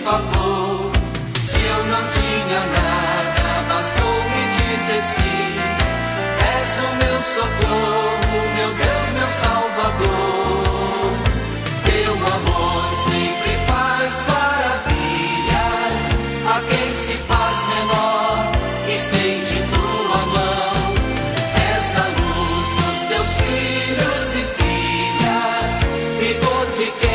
favor. Se eu não tinha nada, bastou me dizer sim. És o meu socorro, meu Deus, meu Salvador. Teu amor sempre faz maravilhas. A quem se faz menor, estende tua mão. És a luz dos teus filhos e filhas, vigor de quem